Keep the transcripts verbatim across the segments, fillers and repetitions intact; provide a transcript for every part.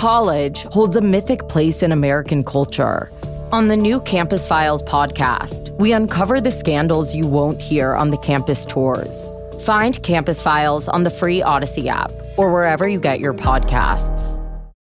college holds a mythic place in American culture. On the new Campus Files podcast, we uncover the scandals you won't hear on the campus tours. Find Campus Files on the free Odyssey app or wherever you get your podcasts.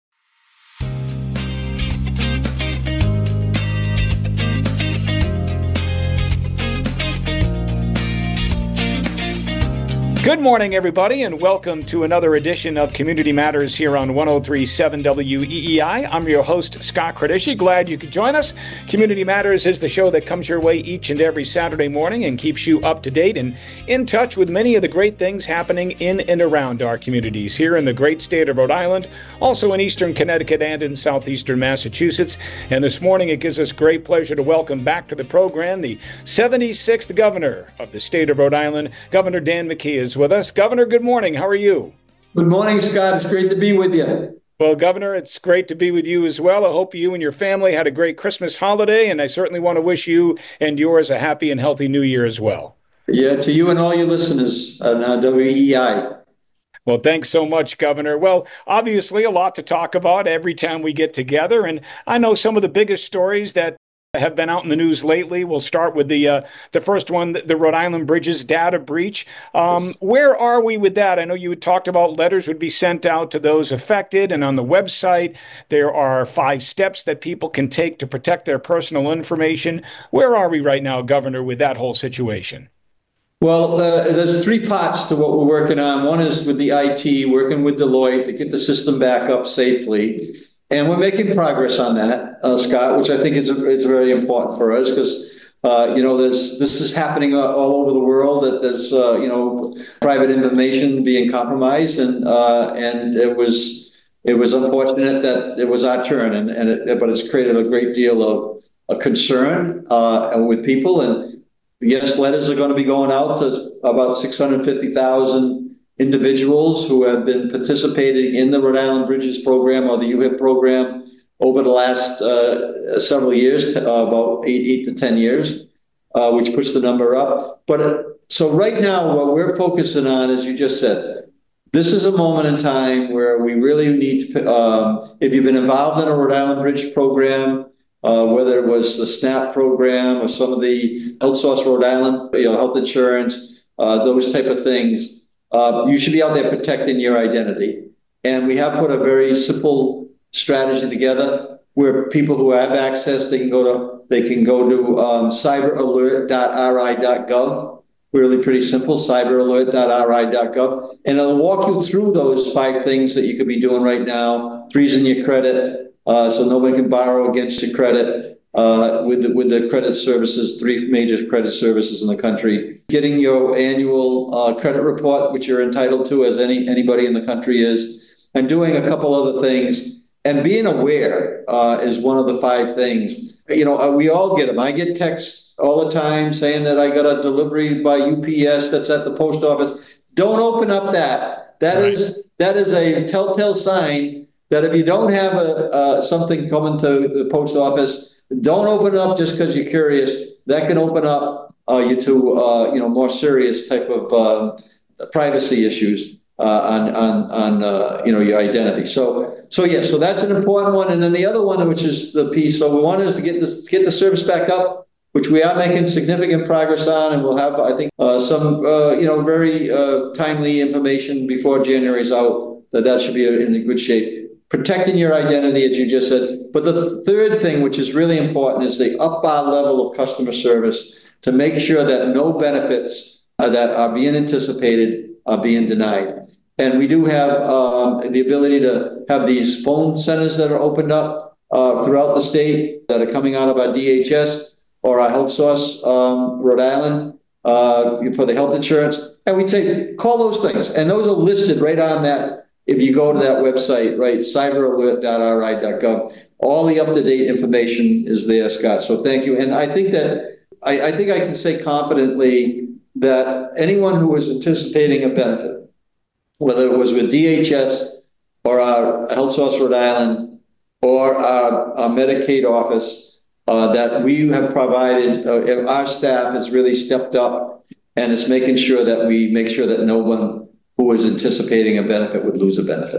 Good morning, everybody, and welcome to another edition of Community Matters here on one oh three point seven W E E I. I'm your host, Scott Credici. Glad you could join us. Community Matters is the show that comes your way each and every Saturday morning and keeps you up to date and in touch with many of the great things happening in and around our communities here in the great state of Rhode Island, also in eastern Connecticut and in southeastern Massachusetts. And this morning, it gives us great pleasure to welcome back to the program the seventy-sixth governor of the state of Rhode Island, Governor Dan McKee is with us. Governor, good morning. How are you? Good morning, Scott. It's great to be with you. Well, Governor, it's great to be with you as well. I hope you and your family had a great Christmas holiday, and I certainly want to wish you and yours a happy and healthy new year as well. Yeah, to you and all your listeners on uh, W E E I. Well, thanks so much, Governor. Well, obviously a lot to talk about every time we get together, and I know some of the biggest stories that have been out in the news lately. We'll start with the uh, the first one, the Rhode Island Bridges data breach. Um, where are we with that? I know you had talked about letters would be sent out to those affected, and on the website there are five steps that people can take to protect their personal information. Where are we right now, Governor, with that whole situation? Well, uh, there's three parts to what we're working on. One is with the I T, working with Deloitte to get the system back up safely. And we're making progress on that, uh, Scott, which I think is, is very important for us because, uh, you know, there's, this is happening all over the world, that there's, uh, you know, private information being compromised. And uh, and it was it was unfortunate that it was our turn, and, and it, but it's created a great deal of a concern uh, with people. And yes, letters are going to be going out to about six hundred fifty thousand individuals who have been participating in the Rhode Island Bridges program or the U H I P program over the last uh, several years, uh, about eight, eight to ten years, uh, which puts the number up. But uh, so right now, what we're focusing on, as you just said, this is a moment in time where we really need to, um, if you've been involved in a Rhode Island Bridge program, uh, whether it was the SNAP program or some of the Health Source Rhode Island, you know, health insurance, uh, those type of things, Uh, you should be out there protecting your identity. And we have put a very simple strategy together where people who have access, they can go to they can go to um, cyber alert dot r i dot gov. Really pretty simple, cyber alert dot r i dot gov. And it'll walk you through those five things that you could be doing right now, freezing your credit uh, so nobody can borrow against your credit. Uh, with the, with the credit services, three major credit services in the country, getting your annual uh, credit report, which you're entitled to as any anybody in the country is, and doing a couple other things. And being aware uh, is one of the five things. You know, uh, we all get them. I get texts all the time saying that I got a delivery by U P S that's at the post office. Don't open up that. That right. is that is a telltale sign that if you don't have a uh, something coming to the post office, don't open it up just because you're curious. That can open up uh, you to uh, you know more serious type of uh, privacy issues uh, on on on uh, you know your identity. So so yeah, so that's an important one. And then the other one, which is the piece. So we want is to get this get the service back up, which we are making significant progress on, and we'll have I think uh, some uh, you know very uh, timely information before January's out that that should be in good shape. Protecting your identity, as you just said. But the third thing, which is really important, is the up our level of customer service to make sure that no benefits uh, that are being anticipated are being denied. And we do have um, the ability to have these phone centers that are opened up uh, throughout the state that are coming out of our D H S or our Health Source um, Rhode Island uh, for the health insurance. And we say, call those things. And those are listed right on that. If you go to that website, right, cyber alert dot r i dot gov, all the up-to-date information is there, Scott. So thank you. And I think that I, I think I can say confidently that anyone who was anticipating a benefit, whether it was with D H S or our Health Source Rhode Island or our, our Medicaid office, uh, that we have provided, uh, our staff has really stepped up and is making sure that we make sure that no one who was anticipating a benefit would lose a benefit.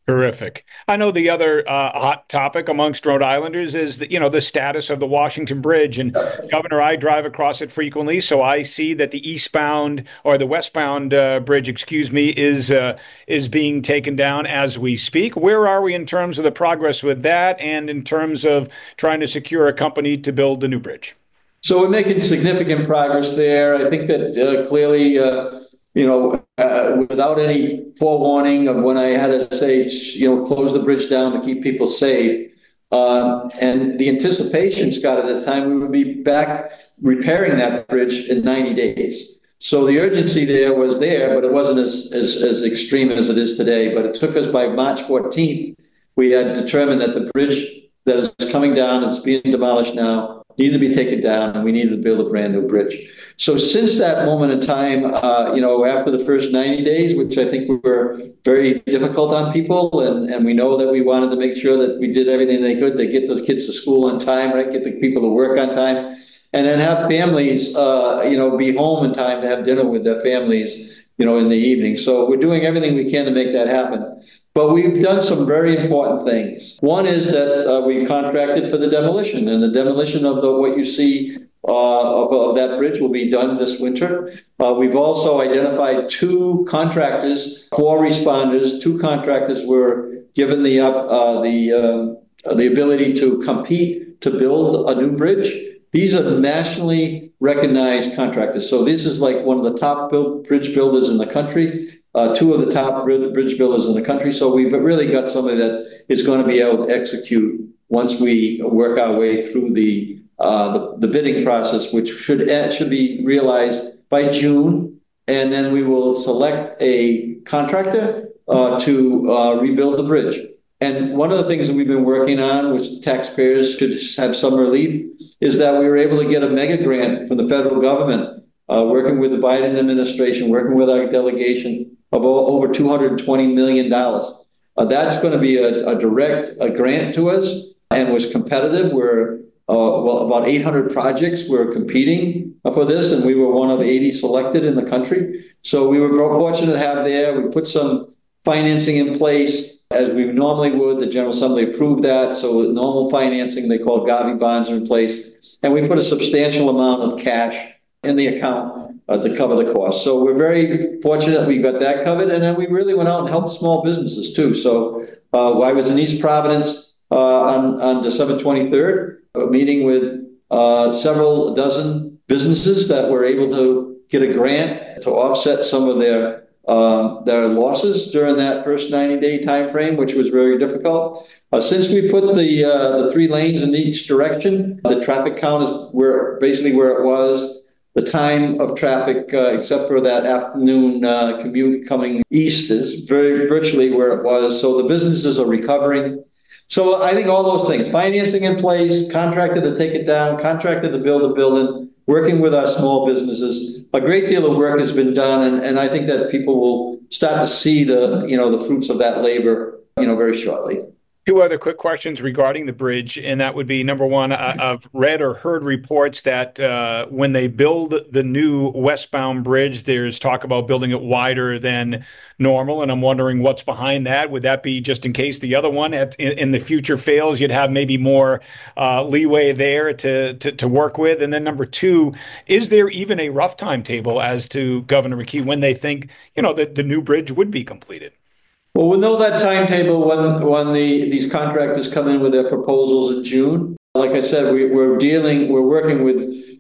Terrific. I know the other uh, hot topic amongst Rhode Islanders is that, you know, the status of the Washington Bridge. And Governor, I drive across it frequently, so I see that the eastbound or the westbound uh, bridge, excuse me, is uh, is being taken down as we speak. Where are we in terms of the progress with that and in terms of trying to secure a company to build the new bridge? So we're making significant progress there. I think that uh, clearly, uh, you know, uh, without any forewarning of when I had to say, you know, close the bridge down to keep people safe. Uh, and the anticipation, Scott, at the time, we would be back repairing that bridge in ninety days. So the urgency there was there, but it wasn't as, as, as extreme as it is today. But it took us by March fourteenth, we had determined that the bridge that is coming down, it's being demolished now, needed to be taken down, and we needed to build a brand new bridge. So since that moment in time, uh, you know, after the first ninety days, which I think were very difficult on people, and, and we know that we wanted to make sure that we did everything they could to get those kids to school on time, right, get the people to work on time, and then have families, uh, you know, be home in time to have dinner with their families, you know, in the evening. So we're doing everything we can to make that happen. But we've done some very important things. One is that uh, we contracted for the demolition, and the demolition of the what you see uh, of, of that bridge will be done this winter. Uh, we've also identified two contractors, four responders. Two contractors were given the uh, the uh, the ability to compete to build a new bridge. These are nationally recognized contractors. So this is like one of the top build, bridge builders in the country. Uh, two of the top bridge builders in the country. So we've really got somebody that is going to be able to execute once we work our way through the uh, the, the bidding process, which should should be realized by June. And then we will select a contractor uh, to uh, rebuild the bridge. And one of the things that we've been working on, which the taxpayers should have some relief, is that we were able to get a mega grant from the federal government, uh, working with the Biden administration, working with our delegation, of over two hundred twenty million dollars. Uh, that's going to be a, a direct a grant to us and was competitive. We're, uh, well, about eight hundred projects were competing for this, and we were one of eighty selected in the country. So we were fortunate to have there. We put some financing in place as we normally would. The General Assembly approved that. So with normal financing, they call Gavi bonds, are in place. And we put a substantial amount of cash in the account Uh, to cover the cost. So we're very fortunate we got that covered. And then we really went out and helped small businesses too. So uh, I was in East Providence uh, on, on December twenty-third, uh, meeting with uh, several dozen businesses that were able to get a grant to offset some of their um, their losses during that first ninety day time frame, which was very difficult. Uh, since we put the uh, the three lanes in each direction, the traffic count is where basically where it was. The time of traffic, uh, except for that afternoon uh, commute coming east, is very virtually where it was. So the businesses are recovering. So I think all those things, financing in place, contracted to take it down, contracted to build a building, working with our small businesses, a great deal of work has been done. And, and I think that people will start to see the, you know, the fruits of that labor, you know, very shortly. Two other quick questions regarding the bridge, and that would be number one, uh, I've read or heard reports that uh, when they build the new westbound bridge, there's talk about building it wider than normal, and I'm wondering what's behind that. Would that be just in case the other one at, in, in the future fails, you'd have maybe more uh, leeway there to, to, to work with? And then number two, is there even a rough timetable as to, Governor McKee, when they think, you know, that the new bridge would be completed? Well, we'll know that timetable when when the these contractors come in with their proposals in June. Like I said, we, we're dealing, we're working with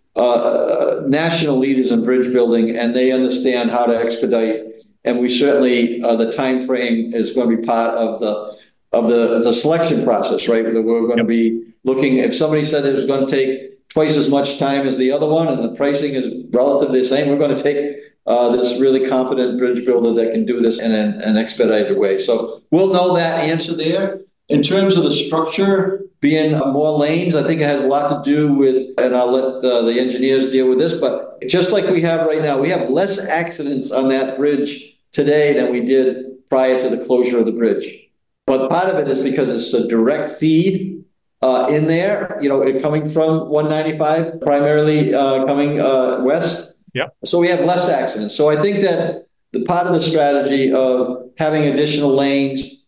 uh, national leaders in bridge building, and they understand how to expedite. And we certainly, uh, the time frame is going to be part of the of the the selection process, right? We're going to be looking. If somebody said it was going to take twice as much time as the other one, and the pricing is relatively the same, we're going to take Uh, this really competent bridge builder that can do this in an, an expedited way. So we'll know that answer there. In terms of the structure being uh, more lanes, I think it has a lot to do with, and I'll let uh, the engineers deal with this, but just like we have right now, we have less accidents on that bridge today than we did prior to the closure of the bridge. But part of it is because it's a direct feed uh, in there, you know, it coming from one ninety-five, primarily uh, coming uh, west. Yep. So we have less accidents. So I think that the part of the strategy of having additional lanes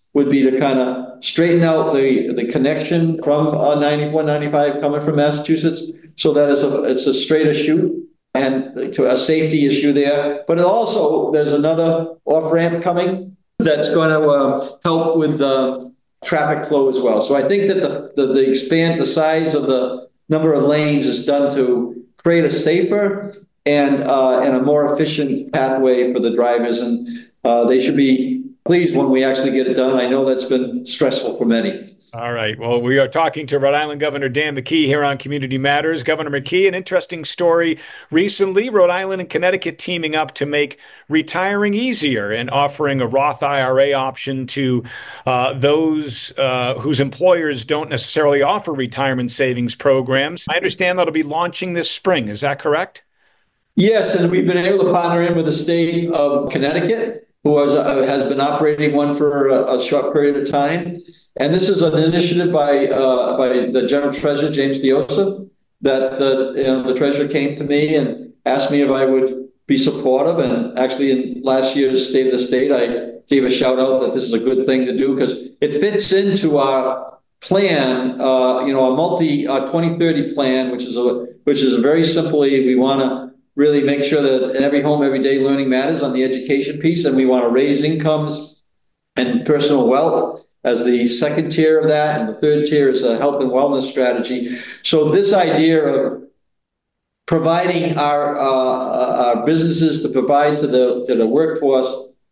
would be to kind of straighten out the, the connection from uh, ninety-four, ninety-five coming from Massachusetts, so that it's a, it's a straighter shoot and to a safety issue there. But it also, there's another off-ramp coming that's going to uh, help with the traffic flow as well. So I think that the, the, the expand, the size of the number of lanes is done to create a safer and, uh, and a more efficient pathway for the drivers. And uh, they should be pleased when we actually get it done. I know that's been stressful for many. All right. Well, we are talking to Rhode Island Governor Dan McKee here on Community Matters. Governor McKee, an interesting story recently, Rhode Island and Connecticut teaming up to make retiring easier and offering a Roth I R A option to uh, those uh, whose employers don't necessarily offer retirement savings programs. I understand that'll be launching this spring. Is that correct? Yes, and we've been able to partner in with the state of Connecticut, who has, uh, has been operating one for a, a short period of time. And this is an initiative by uh, by the General Treasurer, James Diosa, that uh, you know, the Treasurer came to me and asked me if I would be supportive. And actually, in last year's State of the State, I gave a shout out that this is a good thing to do because it fits into our plan, uh, you know, a multi uh, twenty thirty plan, which is a which is a very simply, we want to really make sure that in every home, every day learning matters on the education piece, and we want to raise incomes and personal wealth as the second tier of that, and the third tier is a health and wellness strategy. So this idea of providing our uh, our businesses to provide to the to the workforce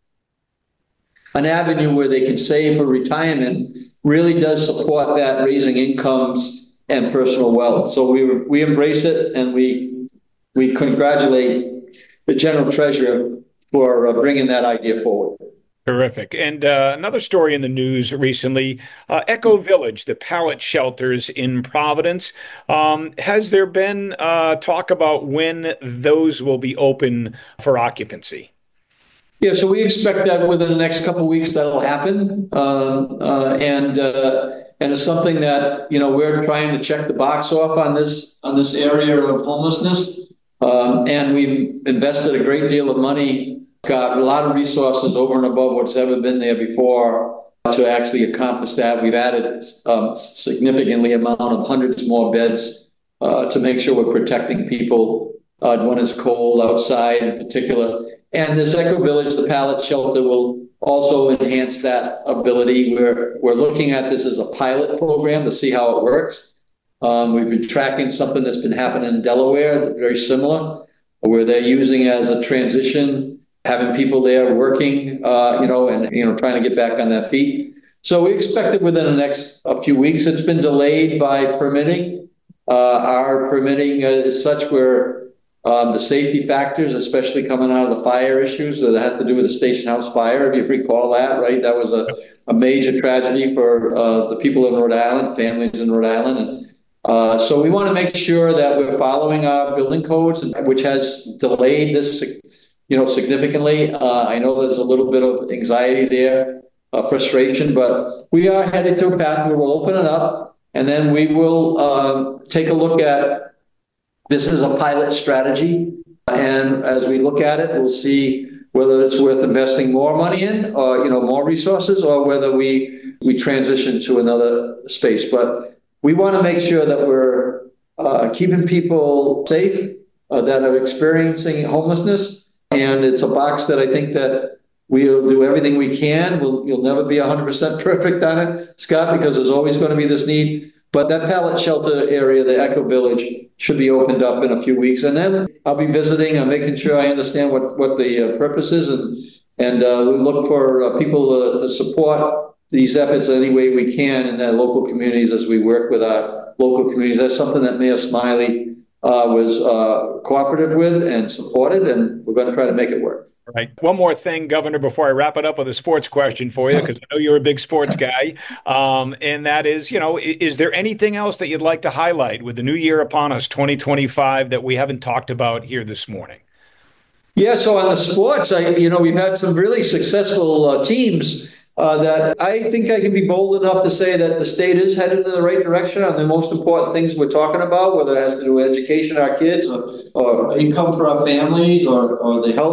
an avenue where they can save for retirement really does support that, raising incomes and personal wealth. So we we embrace it, and we we congratulate the General Treasurer for uh, bringing that idea forward. Terrific. And uh, another story in the news recently, uh, Echo Village, the pallet shelters in Providence. Um, has there been uh, talk about when those will be open for occupancy? Yeah, so we expect that within the next couple of weeks that'll happen. Um, uh, and uh, and it's something that, you know, we're trying to check the box off on this, on this area of homelessness. Um, and we've invested a great deal of money, got a lot of resources over and above what's ever been there before to actually accomplish that. We've added um, significantly amount of hundreds more beds uh, to make sure we're protecting people uh, when it's cold outside in particular. And this Echo Village, the pallet shelter, will also enhance that ability. We're, we're looking at this as a pilot program to see how it works. Um, we've been tracking something that's been happening in Delaware, very similar, where they're using as a transition, having people there working, uh, you know, and, you know, trying to get back on their feet. So we expect it within the next a few weeks. It's been delayed by permitting. Uh, our permitting is such where um, the safety factors, especially coming out of the fire issues that have to do with the Station House fire, if you recall that, right? That was a, a major tragedy for uh, the people in Rhode Island, families in Rhode Island. And uh, so we want to make sure that we're following our building codes, which has delayed this you know, significantly. Uh, I know there's a little bit of anxiety there, uh, frustration, but we are headed to a path where we'll open it up, and then we will uh, take a look at this as a pilot strategy. And as we look at it, we'll see whether it's worth investing more money in, or, you know, more resources, or whether we, we transition to another space. But we want to make sure that we're uh, keeping people safe uh, that are experiencing homelessness. And it's a box that I think that we'll do everything we can. We'll, you'll never be one hundred percent perfect on it, Scott, because there's always going to be this need. But that pallet shelter area, the Echo Village, should be opened up in a few weeks. And then I'll be visiting and making sure I understand what, what the uh, purpose is. And, and uh, we look for uh, people uh, to support these efforts any way we can in their local communities as we work with our local communities. That's something that Mayor Smiley Uh, was uh, cooperative with and supported, and we're going to try to make it work. All right. One more thing, Governor, before I wrap it up with a sports question for you, because I know you're a big sports guy, um, and that is, you know, is, is there anything else that you'd like to highlight with the new year upon us, twenty twenty-five, that we haven't talked about here this morning? Yeah, so on the sports, I, you know, we've had some really successful uh, teams Uh, that I think I can be bold enough to say that the state is headed in the right direction on the most important things we're talking about, whether it has to do with education of our kids, or, or income for our families, or, or the health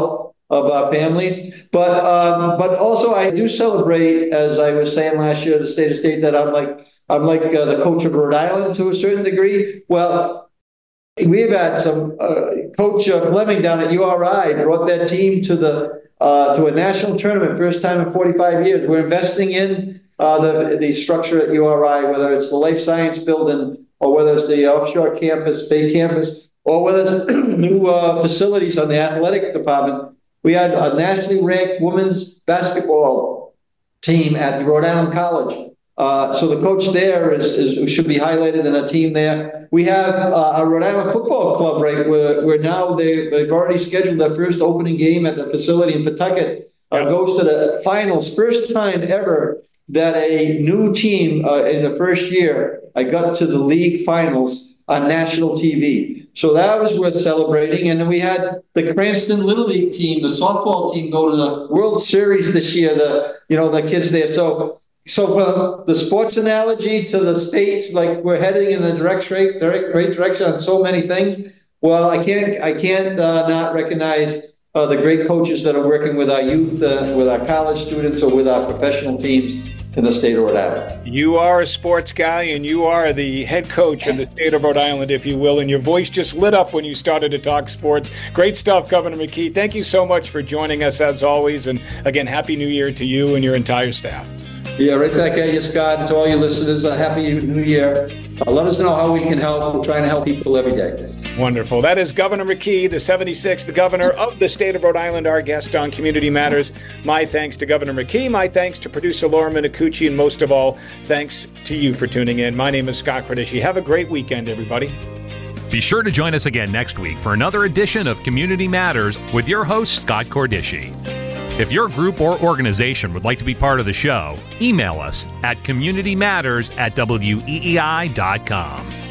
of our families. But um, but also I do celebrate, as I was saying last year at the State of State, that I'm like I'm like uh, the coach of Rhode Island to a certain degree. Well, we've had some uh, Coach uh, Fleming down at U R I brought that team to the uh, to a national tournament, first time in forty-five years. We're investing in uh, the the structure at U R I, whether it's the Life Science Building or whether it's the offshore campus, Bay Campus, or whether it's new uh, facilities on the athletic department. We had a nationally ranked women's basketball team at Rhode Island College. Uh, so the coach there is, is should be highlighted in a team there. We have uh, a Rhode Island football club, right, where, where now they, they've already scheduled their first opening game at the facility in Pawtucket. Uh, goes to the finals. First time ever that a new team uh, in the first year I got to the league finals on national T V. So that was worth celebrating. And then we had the Cranston Little League team, the softball team, go to the World Series this year. The you know the kids there. So so from the sports analogy to the states, like we're heading in the direct right, direct, right direction on so many things. Well, I can't I can't uh, not recognize uh, the great coaches that are working with our youth, uh, with our college students, or with our professional teams in the state of Rhode Island. You are a sports guy, and you are the head coach of the state of Rhode Island, if you will, and your voice just lit up when you started to talk sports. Great stuff, Governor McKee. Thank you so much for joining us, as always, and again, Happy New Year to you and your entire staff. Yeah, right back at you, Scott, and to all your listeners, a Happy New Year. Uh, let us know how we can help. We're trying to help people every day. Wonderful. That is Governor McKee, the seventy-sixth governor of the state of Rhode Island, our guest on Community Matters. My thanks to Governor McKee. My thanks to producer Laura Minicucci. And most of all, thanks to you for tuning in. My name is Scott Credisci. Have a great weekend, everybody. Be sure to join us again next week for another edition of Community Matters with your host, Scott Cordisci. If your group or organization would like to be part of the show, email us at communitymatters at W E E I dot com.